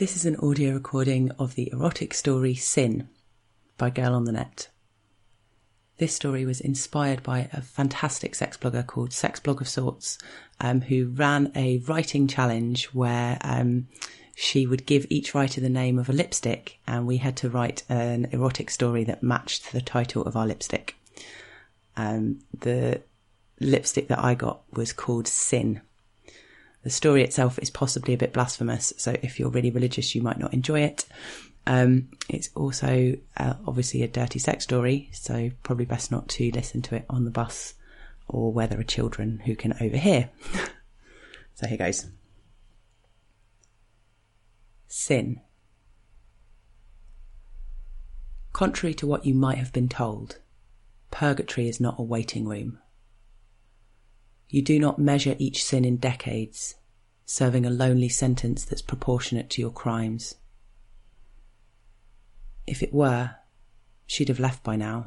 This is an audio recording of the erotic story Sin by Girl on the Net. This story was inspired by a fantastic sex blogger called Sex Blog of Sorts, who ran a writing challenge where she would give each writer the name of a lipstick, and we had to write an erotic story that matched the title of our lipstick. The lipstick that I got was called Sin. The story itself is possibly a bit blasphemous, so if you're really religious, you might not enjoy it. It's also obviously a dirty sex story, so probably best not to listen to it on the bus or where there are children who can overhear. So here goes. Sin. Contrary to what you might have been told, purgatory is not a waiting room. You do not measure each sin in decades, serving a lonely sentence that's proportionate to your crimes. If it were, she'd have left by now.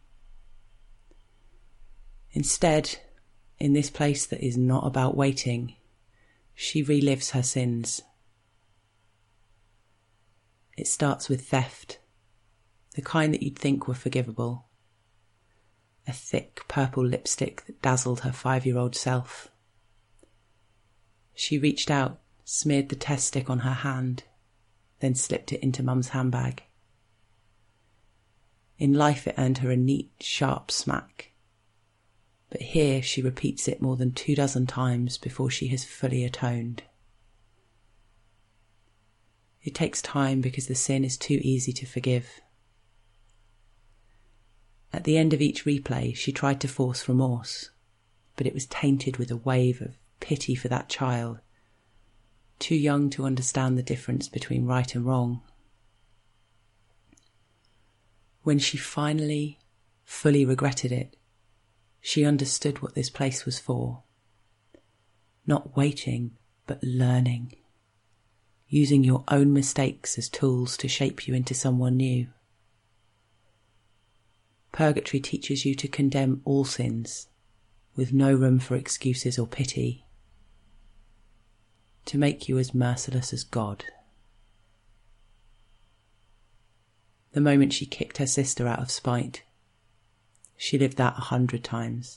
Instead, in this place that is not about waiting, she relives her sins. It starts with theft, the kind that you'd think were forgivable. A thick purple lipstick that dazzled her 5-year-old self. She reached out, smeared the test stick on her hand, then slipped it into Mum's handbag. In life it earned her a neat, sharp smack. But here she repeats it more than 24 times before she has fully atoned. It takes time because the sin is too easy to forgive. At the end of each replay, she tried to force remorse, but it was tainted with a wave of pity for that child, too young to understand the difference between right and wrong. When she finally, fully regretted it, she understood what this place was for. Not waiting, but learning. Using your own mistakes as tools to shape you into someone new. Purgatory teaches you to condemn all sins, with no room for excuses or pity, to make you as merciless as God. The moment she kicked her sister out of spite, she lived that 100 times.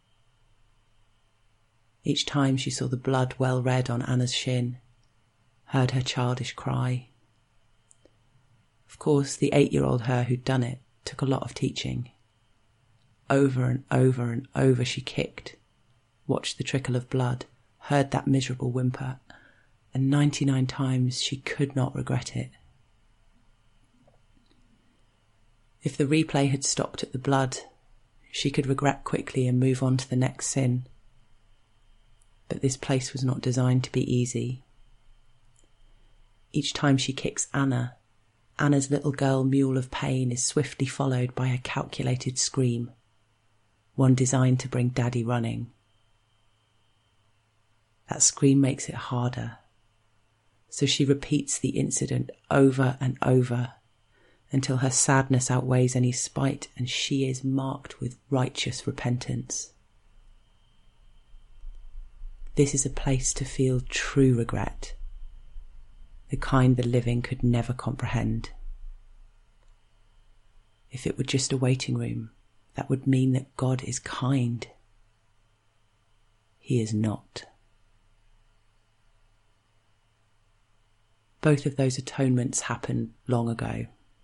Each time she saw the blood well red on Anna's shin, heard her childish cry. Of course, the 8-year-old her who'd done it took a lot of teaching. Over and over and over she kicked, watched the trickle of blood, heard that miserable whimper, and 99 times she could not regret it. If the replay had stopped at the blood, she could regret quickly and move on to the next sin. But this place was not designed to be easy. Each time she kicks Anna's little girl mule of pain is swiftly followed by a calculated scream, one designed to bring Daddy running. That scream makes it harder, so she repeats the incident over and over until her sadness outweighs any spite and she is marked with righteous repentance. This is a place to feel true regret, the kind the living could never comprehend. If it were just a waiting room, that would mean that God is kind. He is not. Both of those atonements happened long ago.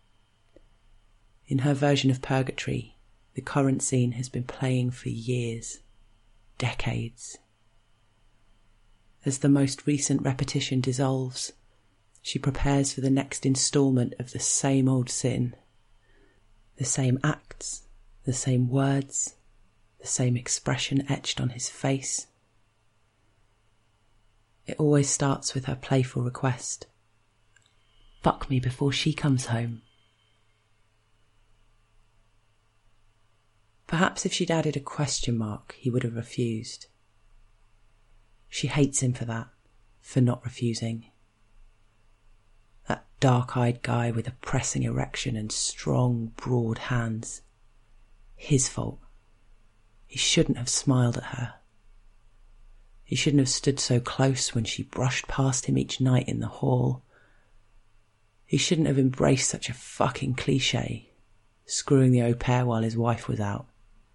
In her version of Purgatory, the current scene has been playing for years, decades. As the most recent repetition dissolves, she prepares for the next instalment of the same old sin. The same acts, the same words, the same expression etched on his face. It always starts with her playful request. Fuck me before she comes home. Perhaps if she'd added a question mark, he would have refused. She hates him for that, for not refusing. That dark-eyed guy with a pressing erection and strong, broad hands. His fault. He shouldn't have smiled at her. He shouldn't have stood so close when she brushed past him each night in the hall, He shouldn't have embraced such a fucking cliche, screwing the au pair while his wife was out.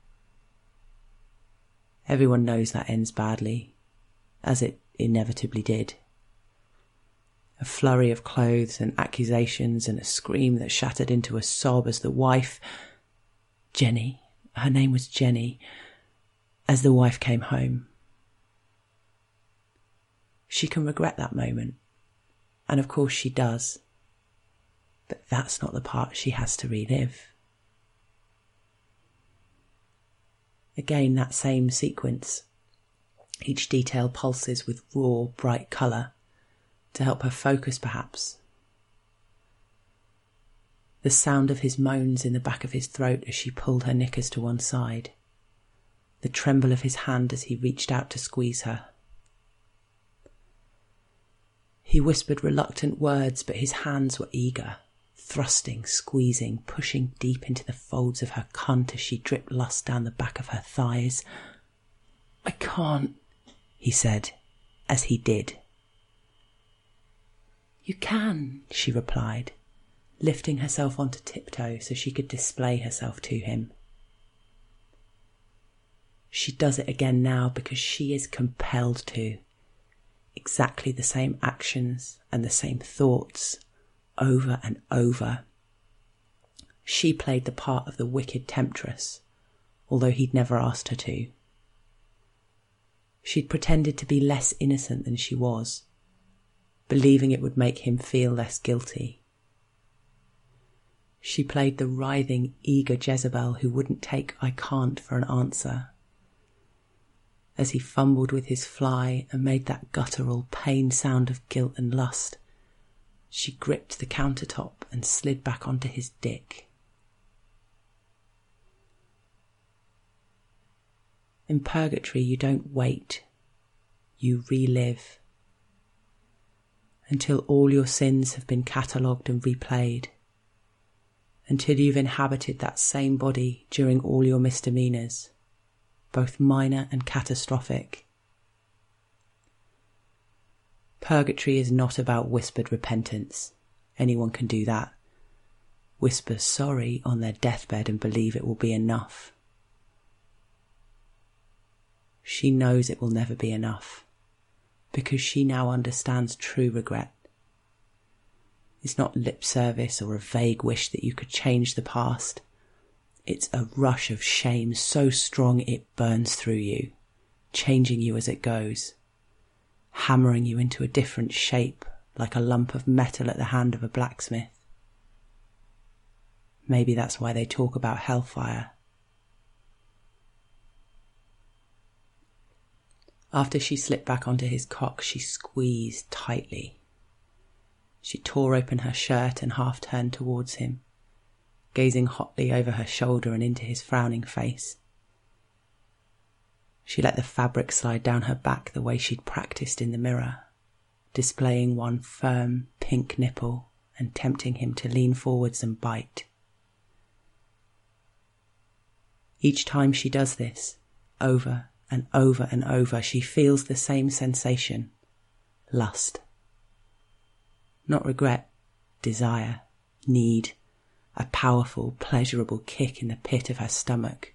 Everyone knows that ends badly, as it inevitably did. A flurry of clothes and accusations and a scream that shattered into a sob as the wife, Jenny, her name was Jenny, as the wife came home. She can regret that moment, and of course she does, but that's not the part she has to relive. Again, that same sequence. Each detail pulses with raw, bright colour, to help her focus perhaps. The sound of his moans in the back of his throat as she pulled her knickers to one side. The tremble of his hand as he reached out to squeeze her. He whispered reluctant words, but his hands were eager, thrusting, squeezing, pushing deep into the folds of her cunt as she dripped lust down the back of her thighs. "I can't," he said, as he did. "You can," she replied, lifting herself onto tiptoe so she could display herself to him. She does it again now because she is compelled to. Exactly the same actions and the same thoughts, over and over. She played the part of the wicked temptress, although he'd never asked her to. She'd pretended to be less innocent than she was, believing it would make him feel less guilty. She played the writhing, eager Jezebel who wouldn't take "I can't" for an answer. As he fumbled with his fly and made that guttural pain sound of guilt and lust, she gripped the countertop and slid back onto his dick. In purgatory, you don't wait, you relive. Until all your sins have been catalogued and replayed. Until you've inhabited that same body during all your misdemeanours, both minor and catastrophic. Purgatory is not about whispered repentance. Anyone can do that. Whisper sorry on their deathbed and believe it will be enough. She knows it will never be enough, because she now understands true regret. It's not lip service or a vague wish that you could change the past. It's a rush of shame so strong it burns through you, changing you as it goes, hammering you into a different shape like a lump of metal at the hand of a blacksmith. Maybe that's why they talk about hellfire. After she slipped back onto his cock, she squeezed tightly. She tore open her shirt and half turned towards him, gazing hotly over her shoulder and into his frowning face. She let the fabric slide down her back the way she'd practiced in the mirror, displaying one firm, pink nipple and tempting him to lean forwards and bite. Each time she does this, over and over and over, she feels the same sensation, lust. Not regret, desire, need, a powerful, pleasurable kick in the pit of her stomach.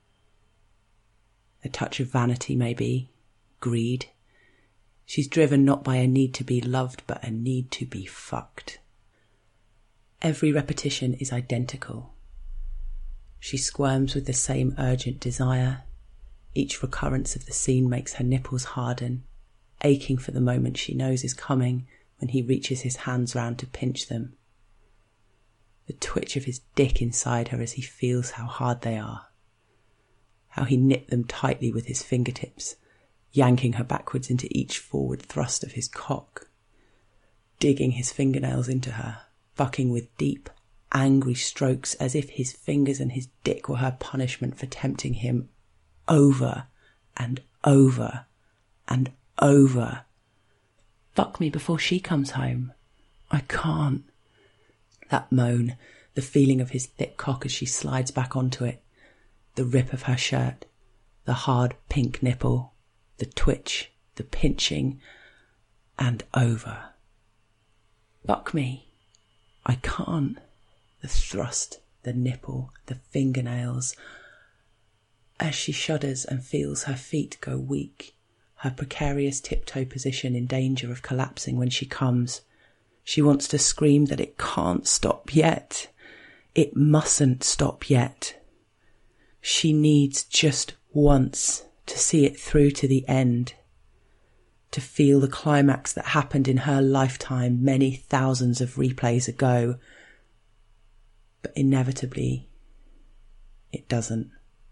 A touch of vanity maybe, greed. She's driven not by a need to be loved, but a need to be fucked. Every repetition is identical. She squirms with the same urgent desire. Each recurrence of the scene makes her nipples harden, aching for the moment she knows is coming when he reaches his hands round to pinch them. The twitch of his dick inside her as he feels how hard they are. How he nipped them tightly with his fingertips, yanking her backwards into each forward thrust of his cock. Digging his fingernails into her, bucking with deep, angry strokes as if his fingers and his dick were her punishment for tempting him over and over and over. Fuck me before she comes home. I can't. That moan, the feeling of his thick cock as she slides back onto it, the rip of her shirt, the hard pink nipple, the twitch, the pinching, and over. Fuck me. I can't. The thrust, the nipple, the fingernails. As she shudders and feels her feet go weak, her precarious tiptoe position in danger of collapsing when she comes, she wants to scream that it can't stop yet. It mustn't stop yet. She needs just once to see it through to the end, to feel the climax that happened in her lifetime many thousands of replays ago. But inevitably, it doesn't.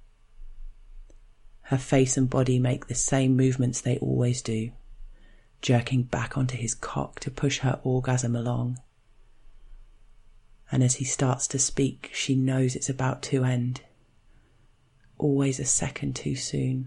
Her face and body make the same movements they always do, jerking back onto his cock to push her orgasm along. And as he starts to speak, she knows it's about to end. Always a second too soon.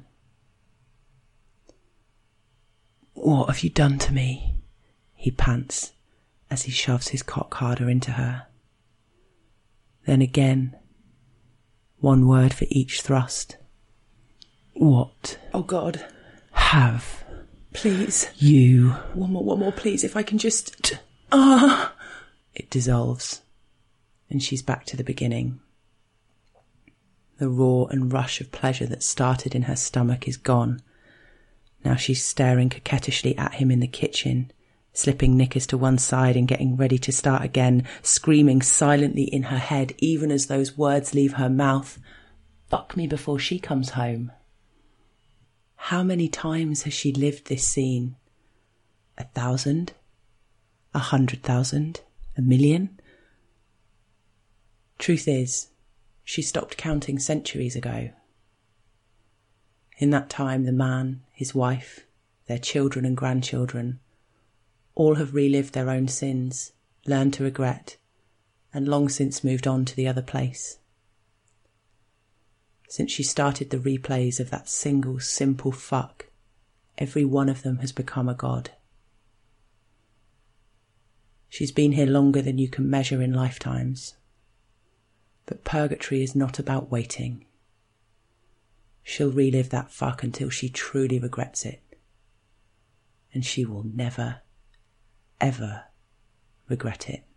"What have you done to me?" he pants as he shoves his cock harder into her. Then again, one word for each thrust. "What?" "Oh God. Have. Please. You." One more, please, if I can just... It dissolves, and she's back to the beginning. The roar and rush of pleasure that started in her stomach is gone. Now she's staring coquettishly at him in the kitchen, slipping knickers to one side and getting ready to start again, screaming silently in her head, even as those words leave her mouth. Fuck me before she comes home. How many times has she lived this scene? 1,000? 100,000? 1,000,000? Truth is, she stopped counting centuries ago. In that time, the man, his wife, their children and grandchildren, all have relived their own sins, learned to regret, and long since moved on to the other place. Since she started the replays of that single, simple fuck, every one of them has become a god. She's been here longer than you can measure in lifetimes. But purgatory is not about waiting. She'll relive that fuck until she truly regrets it. And she will never, ever regret it.